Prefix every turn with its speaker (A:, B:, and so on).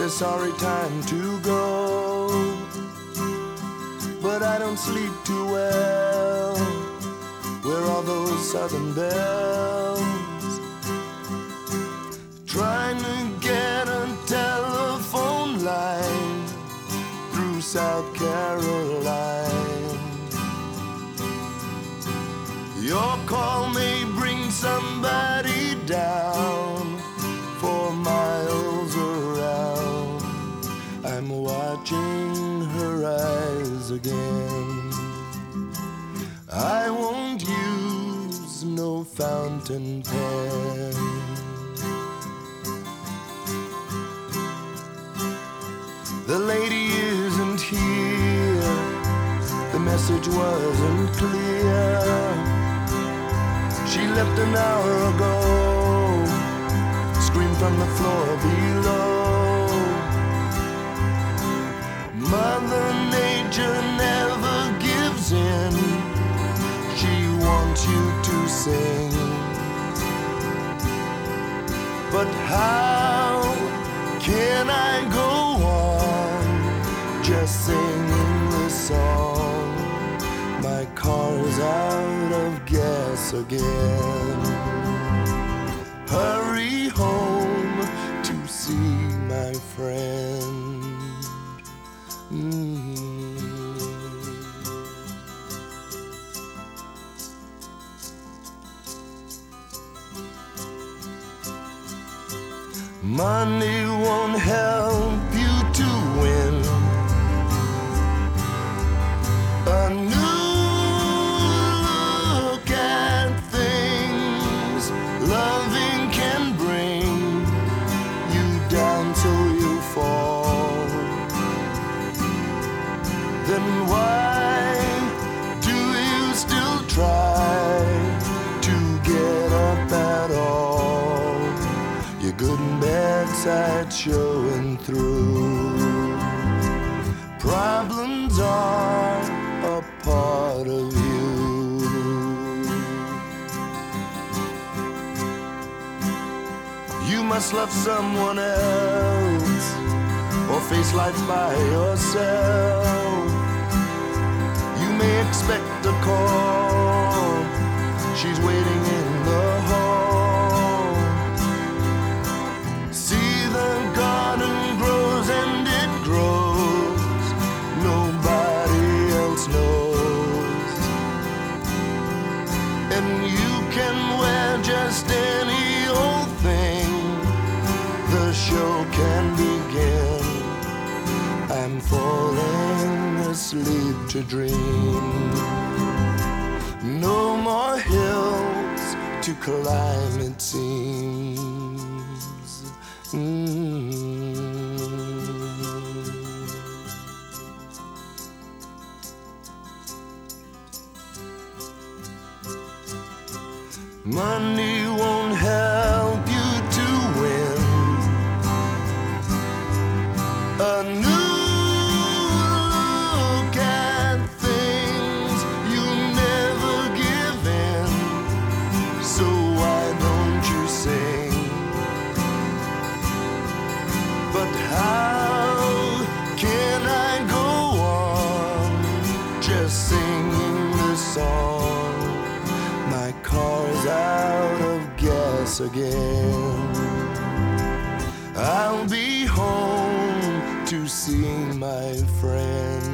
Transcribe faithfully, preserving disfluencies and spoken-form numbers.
A: says sorry, time to go. But I don't sleep too well. Where are those southern bells? Trying to get a telephone line through South Carolina. Your call may bring somebody down four miles around. I'm watching her eyes again. I won't use no fountain pen. The lady isn't here. The message wasn't clear. She left an hour ago. Screamed from the floor below. Mother Nature never gives in. She wants you to sing. But how can I go on just singing this song? My car's out of gas again. Hurry home to see my friend. Mm-hmm. Money won't help you to win a new look at things. Loving can bring you down so you fall. Then why do you still try to get up at all? Your good and bad side showing through. Problems are a part of you. You must love someone else or face life by yourself. You may expect a call. She's waiting in the hall. See, the garden grows and it grows. Nobody else knows. And you can wear just any old thing. The show can begin. I'm falling asleep to dream. No more hills to climb, it seems. Mm-hmm. Money won't help you to win a new look at things. You never give in, so why don't you sing? But how can I go on just singing this song? My car's out of gas again. I'll be home to see my friend.